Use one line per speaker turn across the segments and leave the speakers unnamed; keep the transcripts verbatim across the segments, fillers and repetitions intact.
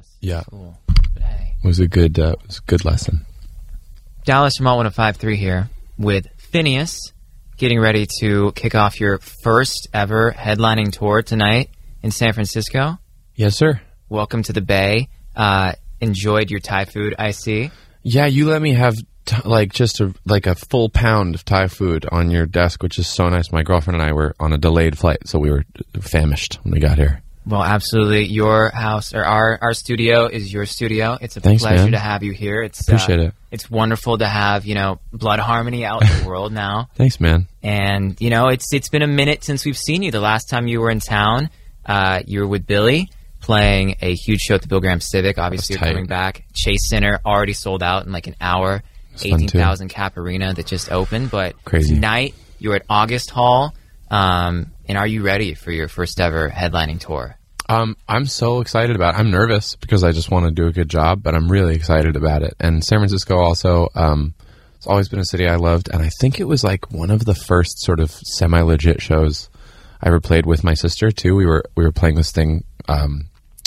Dallas.
Yeah.
Cool. But hey.
It was a good, uh, it was a good lesson.
Dallas Remote one oh five point three here with Phineas, getting ready to kick off your first ever headlining tour tonight in San Francisco.
Yes, sir.
Welcome to the Bay. Uh, enjoyed your Thai food, I see.
Yeah, you let me have t- like just a like a full pound of Thai food on your desk, which is so nice. My girlfriend and I were on a delayed flight, so we were famished when we got here.
Well, absolutely. Your house or our, our studio is your studio. It's a
Thanks,
pleasure
man.
to have you here. It's
Appreciate
uh,
it.
It's wonderful to have, you know, Blood Harmony out in the world now.
Thanks, man.
And, you know, it's it's been a minute since we've seen you. The last time you were in town, uh, you were with Billy playing a huge show at the Bill Graham Civic. Obviously, you're
tight.
coming back. Chase Center already sold out in like an hour.
It's fun,
eighteen thousand cap arena that just opened. But
Crazy.
Tonight, you're at August Hall. Um, and are you ready for your first ever headlining tour?
Um, I'm so excited about it. I'm nervous because I just want to do a good job, but I'm really excited about it. And San Francisco also, um, it's always been a city I loved. And I think it was like one of the first sort of semi-legit shows I ever played with my sister too. We were, we were playing this thing, um,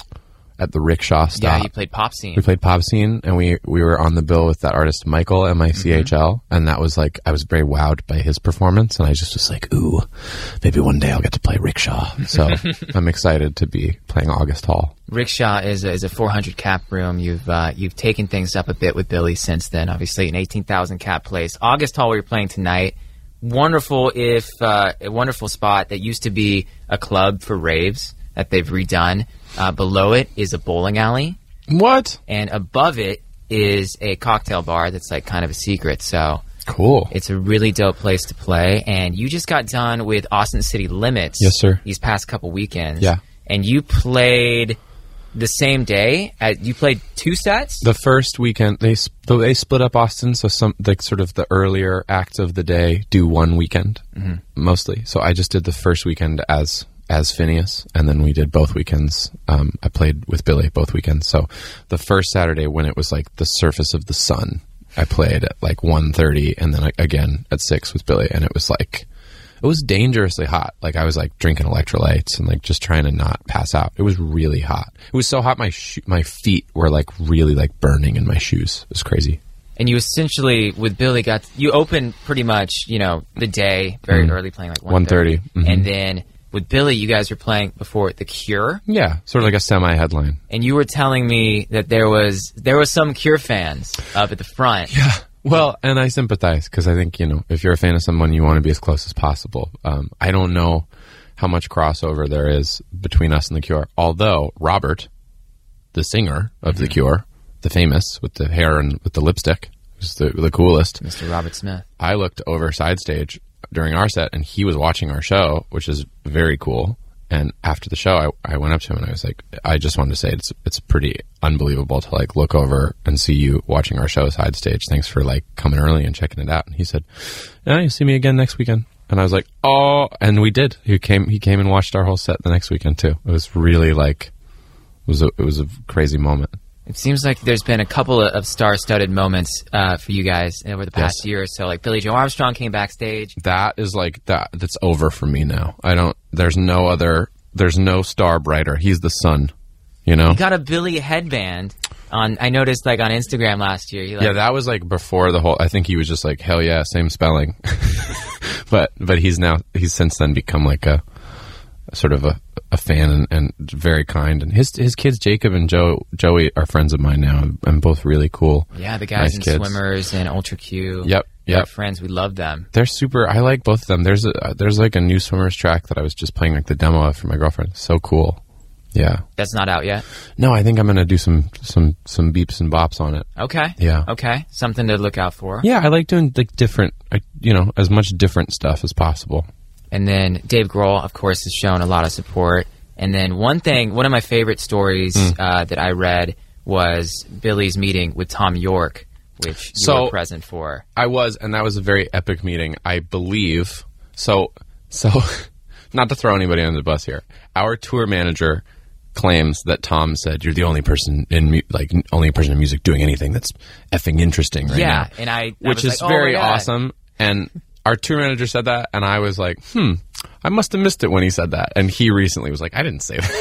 at the Rickshaw stop.
Yeah, you played Pop Scene.
We played Pop Scene, and we, we were on the bill with that artist, Michael, M I C H L, mm-hmm. and that was like, I was very wowed by his performance, and I just was like, ooh, maybe one day I'll get to play Rickshaw. So I'm excited to be playing August Hall.
Rickshaw is a, is a four hundred cap room. You've uh, you've taken things up a bit with Billy since then, obviously, an eighteen thousand cap place. August Hall, where you're playing tonight, wonderful if uh, a wonderful spot that used to be a club for raves that they've redone. Uh, below it is a bowling alley.
What?
And above it is a cocktail bar that's like kind of a secret. So
cool.
It's a really dope place to play. And you just got done with Austin City Limits.
Yes, sir.
These past couple weekends.
Yeah.
And you played the same day. At, you played two sets?
The first weekend, they sp- they split up Austin, so some like sort of the earlier acts of the day do one weekend, mm-hmm. mostly. So I just did the first weekend as... as Phineas, and then we did both weekends. Um, I played with Billy both weekends. So the first Saturday when it was like the surface of the sun, I played at like one thirty, and then again at six with Billy, and it was like, it was dangerously hot. Like I was like drinking electrolytes and like just trying to not pass out. It was really hot. It was so hot my sho- my feet were like really like burning in my shoes. It was crazy.
And you essentially, with Billy, got you opened pretty much, you know, the day very mm. early, playing like one thirty,
mm-hmm.
and then with Billy, you guys were playing before The Cure.
Yeah, sort of like a semi-headline.
And you were telling me that there was there was some Cure fans up at the front.
Yeah. Well, and I sympathize because I think, you know, if you're a fan of someone, you want to be as close as possible. Um, I don't know how much crossover there is between us and The Cure. Although Robert, the singer of mm-hmm. The Cure, the famous with the hair and with the lipstick, who's the, the coolest.
Mister Robert Smith.
I looked over side stage during our set, and he was watching our show, which is very cool. And after the show, I, I went up to him and I was like, I just wanted to say it's it's pretty unbelievable to like look over and see you watching our show side stage. Thanks for like coming early and checking it out. And he said, yeah, you'll see me again next weekend. And I was like, oh, and we did. He came he came and watched our whole set the next weekend too. It was really like, it was a, it was a crazy moment.
It seems like there's been a couple of star-studded moments uh, for you guys over the past
yes.
year or so. Like Billy Joe Armstrong came backstage.
That is like that. That's over for me now. I don't. There's no other. There's no star brighter. He's the sun. You know.
You got a Billy headband on. I noticed like on Instagram last year. You like,
yeah, that was like before the whole. I think he was just like hell yeah, same spelling. but but he's now he's since then become like a, a sort of a. a fan and, and very kind, and his his kids Jacob and Joe Joey are friends of mine now, and both really cool.
Yeah, the guys
nice
in
kids.
Swimmers and Ultra Q.
Yep, yep.
They're friends. We love them.
They're super. I like both of them. There's a there's like a new Swimmers track that I was just playing like the demo of for my girlfriend. So cool. Yeah.
That's not out yet?
No, I think I'm gonna do some some some beeps and bops on it.
Okay.
Yeah.
Okay. Something to look out for.
Yeah, I like doing like different, I, you know, as much different stuff as possible.
And then Dave Grohl, of course, has shown a lot of support. And then one thing, one of my favorite stories mm. uh, that I read was Billy's meeting with Tom York, which you
so,
were present for.
I was, and that was a very epic meeting, I believe. So, so not to throw anybody under the bus here, our tour manager claims that Tom said, "You're the only person in mu- like only person in music doing anything that's effing interesting right
yeah,
now."
Yeah, and I, I
which
was
is
like, oh
very
my God.
awesome. And our tour manager said that, and I was like, "Hmm, I must have missed it when he said that." And he recently was like, "I didn't say that."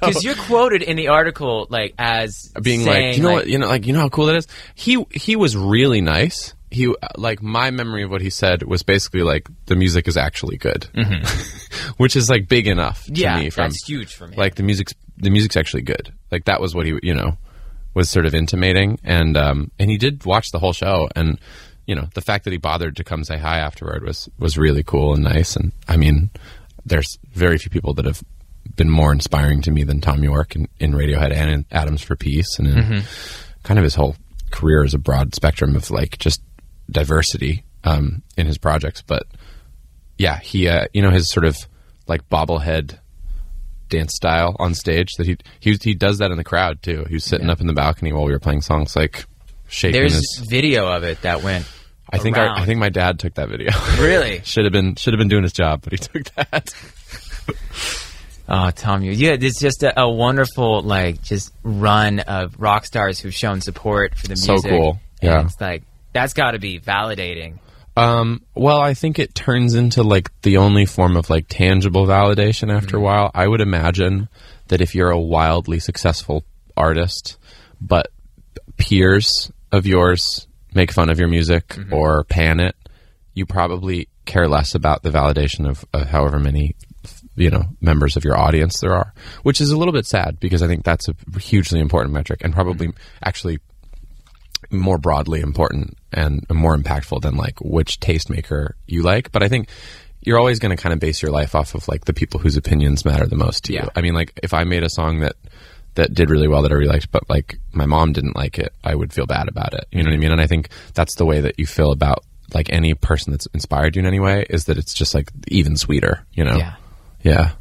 Because you're quoted in the article like as
being
saying,
like, you know
like,
what, you know, like you know how cool that is. He he was really nice. He like my memory of what he said was basically like the music is actually good, mm-hmm. which is like big enough to
yeah,
me. From,
that's huge for me.
Like the music's the music's actually good. Like that was what he you know was sort of intimating, and um and he did watch the whole show, and you know the fact that he bothered to come say hi afterward was was really cool and nice. And I mean, there's very few people that have been more inspiring to me than Thom Yorke in, in Radiohead and in Atoms for Peace, and in mm-hmm. kind of his whole career is a broad spectrum of like just diversity um, in his projects. But yeah, he uh, you know his sort of like bobblehead dance style on stage that he he he does that in the crowd too. He was sitting yeah. up in the balcony while we were playing songs, like shaking.
There's
his
video of it that went.
I think
around.
our, I think my dad took that video.
Really?
should have been should have been doing his job, but he took that.
Oh, Thom, you yeah, it's just a, a wonderful like just run of rock stars who've shown support for the music.
So cool.
And
yeah,
it's like that's got to be validating.
Um, well, I think it turns into like the only form of like tangible validation after mm-hmm. a while. I would imagine that if you're a wildly successful artist, but peers of yours make fun of your music mm-hmm. or pan it, you probably care less about the validation of, of however many, you know, members of your audience there are, which is a little bit sad because I think that's a hugely important metric and probably mm-hmm. actually more broadly important and more impactful than like which tastemaker you like. But I think you're always going to kind of base your life off of like the people whose opinions matter the most to
yeah.
you. I mean, like if I made a song that that did really well that I really liked, but like my mom didn't like it, I would feel bad about it. You know what I mean? And I think that's the way that you feel about like any person that's inspired you in any way, is that it's just like even sweeter, you know?
Yeah.
Yeah.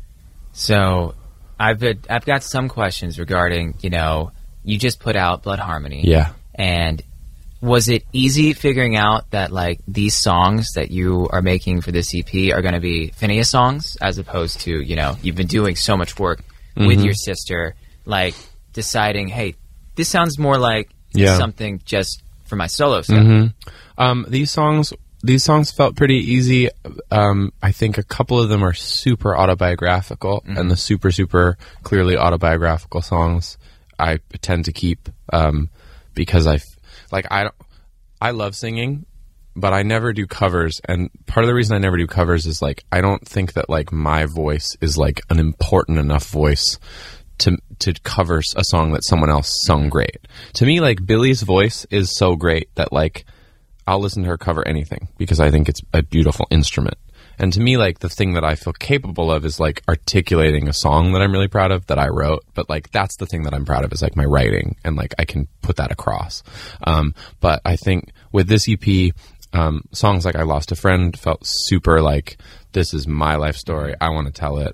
So I've been, I've got some questions regarding, you know, you just put out Blood Harmony.
Yeah.
And was it easy figuring out that like these songs that you are making for this E P are going to be Finneas songs, as opposed to, you know, you've been doing so much work mm-hmm. with your sister, like deciding, hey, this sounds more like
yeah.
something just for my solo stuff.
Mm-hmm. Um, these songs, these songs felt pretty easy. Um, I think a couple of them are super autobiographical, mm-hmm. and the super, super clearly autobiographical songs I tend to keep, um, because I, like, I don't, I love singing, but I never do covers. And part of the reason I never do covers is like, I don't think that like my voice is like an important enough voice to to cover a song that someone else sung great. To me, like Billy's voice is so great that like I'll listen to her cover anything because I think it's a beautiful instrument. And to me, like the thing that I feel capable of is like articulating a song that I'm really proud of that I wrote. But like that's the thing that I'm proud of is like my writing, and like I can put that across. Um, but I think with this E P, um, songs like I Lost a Friend felt super like this is my life story. I want to tell it.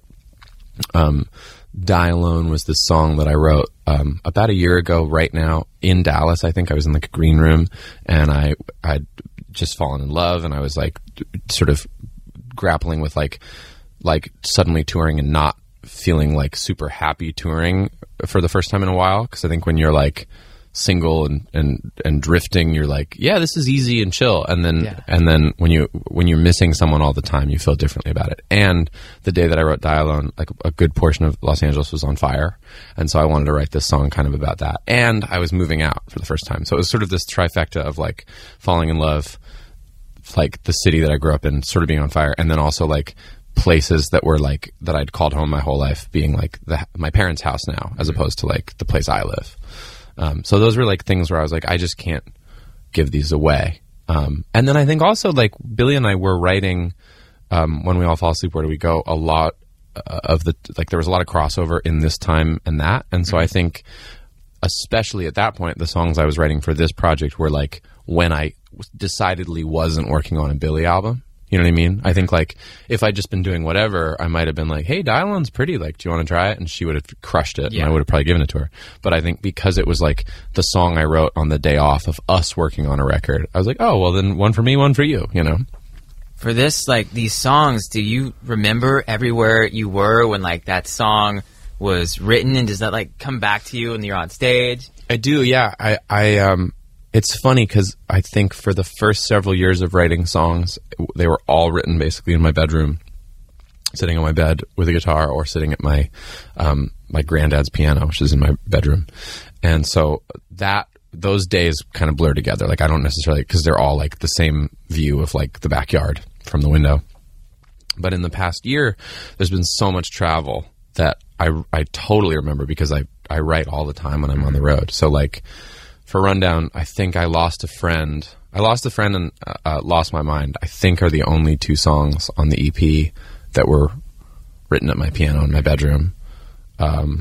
Um, Die Alone was this song that I wrote um, about a year ago right now in Dallas. I think I was in like a green room, and I I'd just fallen in love, and I was like sort of grappling with like like suddenly touring and not feeling like super happy touring for the first time in a while, because I think when you're like single and, and and drifting, you're like, yeah, this is easy and chill, and then yeah. and then when you when you're missing someone all the time, you feel differently about it. And the day that I wrote Die Alone, like a good portion of Los Angeles was on fire, and so I wanted to write this song kind of about that. And I was moving out for the first time, so it was sort of this trifecta of like falling in love, like the city that I grew up in sort of being on fire, and then also like places that were like that I'd called home my whole life being like the, my parents' house now, as opposed to like the place I live. Um, so those were like things where I was like, I just can't give these away. Um, and then I think also like Billy and I were writing, um, When We All Fall Asleep, Where Do We Go? A lot uh, of the, like there was a lot of crossover in this time and that. And so I think especially at that point, the songs I was writing for this project were like when I decidedly wasn't working on a Billy album. You know what I mean? I think like if I'd just been doing whatever, I might have been like, hey, Die Alone's pretty. Like, do you want to try it? And she would have crushed it, yeah. and I would have probably given it to her. But I think because it was like the song I wrote on the day off of us working on a record, I was like, oh, well, then one for me, one for you, you know?
For this, like, these songs, do you remember everywhere you were when, like, that song was written? And does that, like, come back to you when you're on stage?
I do, yeah. I, I um... It's funny because I think for the first several years of writing songs, they were all written basically in my bedroom. sitting on my bed with a guitar or sitting at my um, my granddad's piano, which is in my bedroom. And so that those days kind of blur together. Like I don't necessarily, because they're all like the same view of like the backyard from the window. But in the past year, there's been so much travel that I, I totally remember because I, I write all the time when I'm on the road. So like for Rundown, I think I lost a friend. I lost a friend and uh, uh, Lost My Mind, I think are the only two songs on the E P that were written at my piano in my bedroom. Um,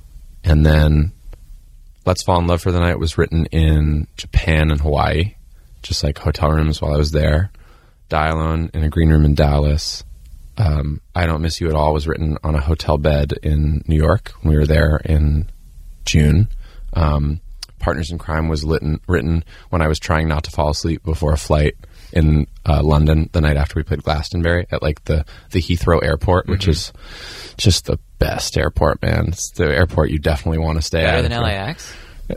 and then Let's Fall in Love for the Night was written in Japan and Hawaii, just like hotel rooms while I was there. Die Alone in a green room in Dallas. Um, I Don't Miss You at All was written on a hotel bed in New York when we were there in June. Um, Partners in Crime was written, written when I was trying not to fall asleep before a flight in uh, London the night after we played Glastonbury at like the, the Heathrow airport, which mm-hmm. is just the best airport, man. It's the airport you definitely want to stay
better
at.
Better than L A X?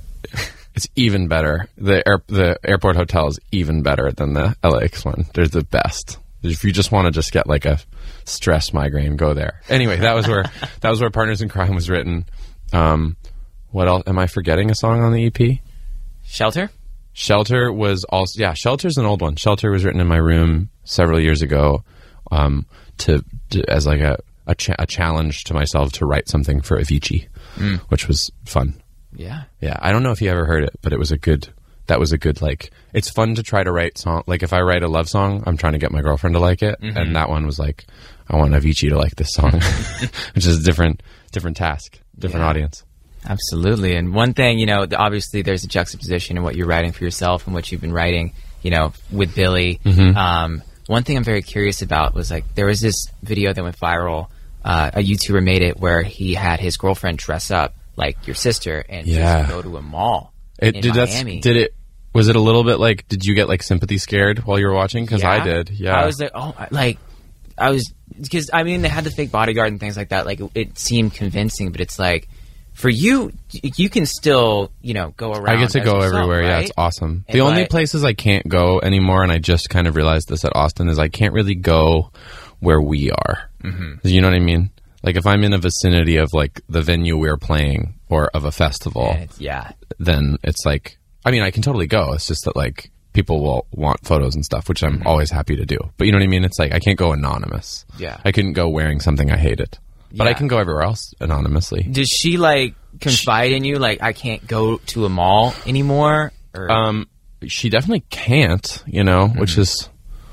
It's even better. The air, the airport hotel is even better than the L A X one. They're the best. If you just want to just get like a stress migraine, go there. Anyway, that was where that was where Partners in Crime was written. Um, what else? Am I forgetting a song on the E P?
Shelter?
Shelter was also, yeah, Shelter's an old one. Shelter was written in my room several years ago um, to, to as like a a, cha- a challenge to myself to write something for Avicii, mm. which was fun.
Yeah.
Yeah. I don't know if you ever heard it, but it was a good, that was a good, like, it's fun to try to write song. Like if I write a love song, I'm trying to get my girlfriend to like it. Mm-hmm. And that one was like, I want Avicii to like this song, which is a different, different task, different yeah. audience.
Absolutely. And one thing, you know, obviously there's a juxtaposition in what you're writing for yourself and what you've been writing, you know, with Billy. Mm-hmm. Um, one thing I'm very curious about was like, there was this video that went viral. Uh, a YouTuber made it where he had his girlfriend dress up like your sister and
yeah.
just go to a mall
it,
in
did
Miami.
Did it, was it a little bit like, did you get like sympathy scared while you were watching? Because
yeah.
I did, yeah.
I was like, oh, like, I was, because I mean, they had the fake bodyguard and things like that. Like, it, it seemed convincing, but it's like, for you, you can still, you know, go around.
I get to go
yourself,
everywhere.
right?
Yeah, it's awesome.
And
the only
like,
places I can't go anymore, and I just kind of realized this at Austin, is I can't really go where we are. Mm-hmm. You know what I mean? Like if I'm in a vicinity of like the venue we're playing or of a festival,
yeah,
then it's like, I mean, I can totally go. It's just that like people will want photos and stuff, which I'm mm-hmm. always happy to do. But you know what I mean? It's like I can't go anonymous.
Yeah,
I couldn't go wearing something I hated. But
yeah.
I can go everywhere else anonymously.
Does she like confide she, in you? Like, I can't go to a mall anymore? Or?
Um, she definitely can't, you know, mm-hmm. which is,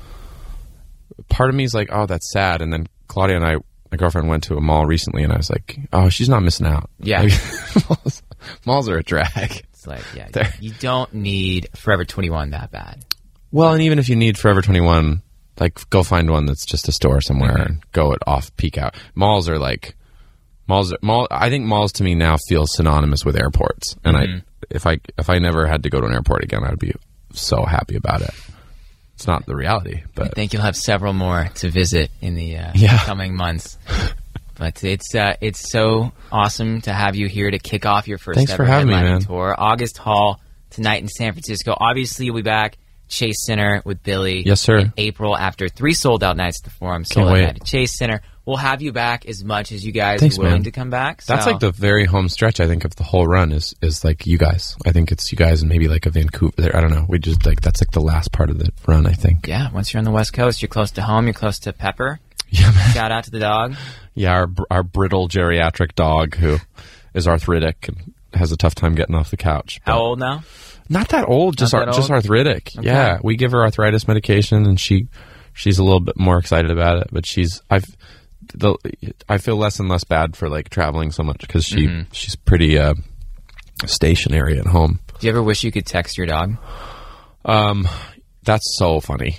part of me is like, oh, that's sad. And then Claudia and I, my girlfriend, went to a mall recently and I was like, oh, she's not missing out.
Yeah.
Like, malls, malls are a drag.
It's like, yeah, They're, you don't need Forever twenty-one that bad.
Well, and even if you need Forever twenty-one, like, go find one that's just a store somewhere mm-hmm. and go it off peak out. Malls are like, malls, are, mall, I think malls to me now feel synonymous with airports. And mm-hmm. I, if I, if I never had to go to an airport again, I'd be so happy about it. It's not the reality, but
I think you'll have several more to visit in the uh,
yeah.
coming months. But it's, uh, it's so awesome to have you here to kick off your first
Thanks
ever
for having me,
headlining
man.
tour. August Hall tonight in San Francisco. Obviously, you'll be back. Chase Center with Billy.
Yes, sir.
In April after three sold out nights at the Forum, sold out night at Chase Center. We'll have you back as much as you guys
Thanks,
are willing
man.
to come back. So.
That's like the very home stretch, I think, of the whole run is, is like you guys. I think it's you guys and maybe like a Vancouver. I don't know. We just like, that's like the last part of the run, I think.
Yeah. Once you're on the West Coast, you're close to home. You're close to Pepper.
Yeah, man.
Shout out to the dog.
Yeah, our our brittle geriatric dog who is arthritic and has a tough time getting off the couch.
How old now?
Not that old, just
Not that
ar- just
old?
arthritic.
Okay.
Yeah, we give her arthritis medication, and she she's a little bit more excited about it. But she's I've the I feel less and less bad for like traveling so much because she mm-hmm. she's pretty uh, stationary at home.
Do you ever wish you could text your dog?
Um, that's so funny.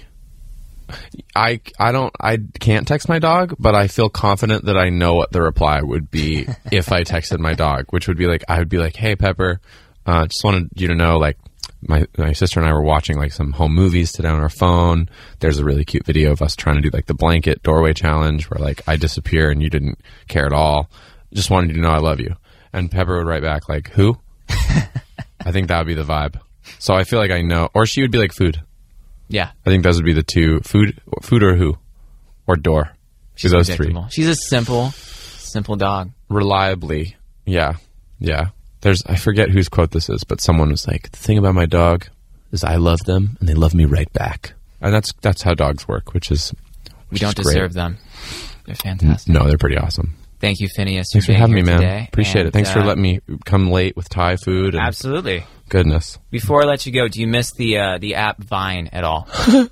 I, I don't I can't text my dog, but I feel confident that I know what the reply would be if I texted my dog, which would be like I would be like, "Hey Pepper, uh, just wanted you to know like my my sister and I were watching like some home movies today on our phone. There's a really cute video of us trying to do like the blanket doorway challenge where like I disappear and you didn't care at all. Just wanted you to know I love you." And Pepper would write back like, "Who?" I think that would be the vibe. So I feel like I know, or she would be like, "Food."
Yeah.
I think those would be the two. Food food or who? Or door.
She's
those three.
predictable. She's a simple, simple dog.
Reliably, yeah, yeah. There's I forget whose quote this is, but someone was like, "The thing about my dog is I love them and they love me right back," and that's that's how dogs work, which is
we
which
don't
is great.
deserve them. They're fantastic.
No, they're pretty awesome.
Thank you, Phineas.
Thanks for having me, man.
Today.
Appreciate
and,
it. Thanks
uh,
for letting me come late with Thai food. And
absolutely.
Goodness.
Before I let you go, do you miss the uh, the app Vine at all?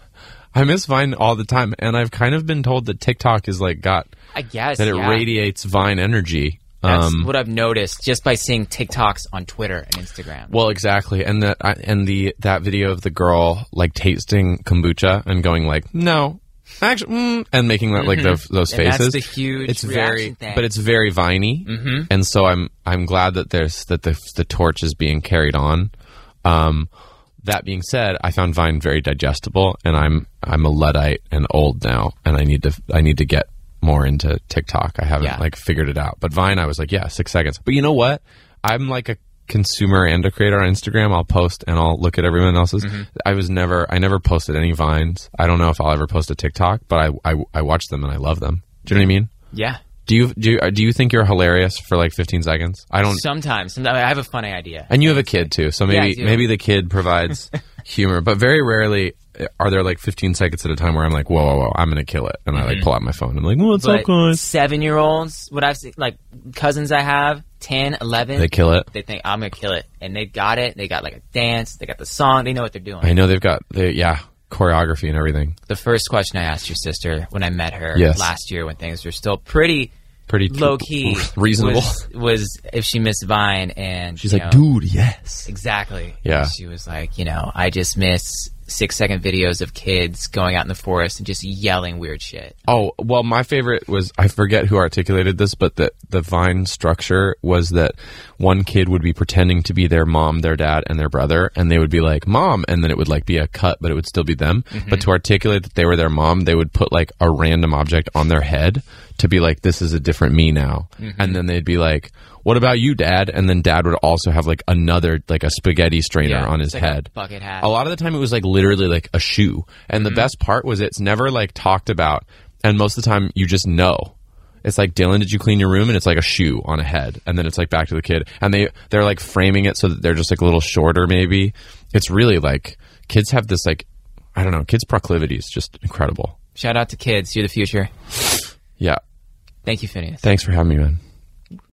I miss Vine all the time, and I've kind of been told that TikTok is like got
I guess
that it
yeah.
radiates Vine energy.
That's
um,
what I've noticed just by seeing TikToks on Twitter and Instagram.
Well, exactly, and that I, and the that video of the girl like tasting kombucha and going like, no, actually, mm, and making that like
Mm-hmm.
those, those
And
faces.
that's the huge
It's
reaction
very,
thing.
but it's very viney,
Mhm.
and so I'm I'm glad that there's that the the torch is being carried on. Um, that being said, I found Vine very digestible, and I'm I'm a Luddite and old now, and I need to I need to get more into TikTok. I haven't
Yeah.
like figured it out, but Vine, I was like, yeah, six seconds. But you know what? I'm like a consumer and a creator on Instagram. I'll post and I'll look at everyone else's.
Mm-hmm.
I was never I never posted any Vines. I don't know if I'll ever post a TikTok, but I I, I watch them and I love them. Do you know what I mean?
Yeah.
Do you do you, uh, do you think you're hilarious for like fifteen seconds? I don't.
Sometimes. Sometimes I have a funny idea.
And you have a kid too, so
Yeah, I
maybe
do.
maybe the kid provides humor, but very rarely are there like fifteen seconds at a time where I'm like, whoa, whoa, whoa, I'm gonna kill it, and I like pull out my phone. I'm like, what's up,
Mm-hmm. But
guys?
seven-year-olds, what I've seen, like cousins I have, ten, eleven,
They kill it.
they think I'm gonna kill it, and they got it. They got like a dance. They got the song. They know what they're doing.
I know they've got they yeah choreography and everything.
The first question I asked your sister when I met her
Yes.
last year, when things were still pretty
Pretty
low key,
reasonable.
was, was if she missed Vine, and
She's
you
like,
know,
dude, yes.
exactly.
Yeah.
She was like, you know, I just miss six second videos of kids going out in the forest and just yelling weird shit.
Oh, well, my favorite was, I forget who articulated this, but the, the Vine structure was that one kid would be pretending to be their mom, their dad, and their brother, and they would be like, mom, and then it would like be a cut, but it would still be them. But to articulate that they were their mom, they would put like a random object on their head to be like, this is a different me now. And then they'd be like, what about you, dad? And then dad would also have like another, like a spaghetti strainer
Yeah,
on his
it's like a
head.
bucket hat.
A lot of the time it was like literally like a shoe. And the best part was it's never like talked about. And most of the time you just know. It's like, Dylan, did you clean your room? And it's like a shoe on a head. And then it's like back to the kid. And they, they're like framing it so that they're just like a little shorter maybe. It's really like, kids have this like, I don't know, kids' proclivity is just incredible.
Shout out to kids. You're the future.
Yeah.
Thank you, Phineas.
Thanks for having me, man.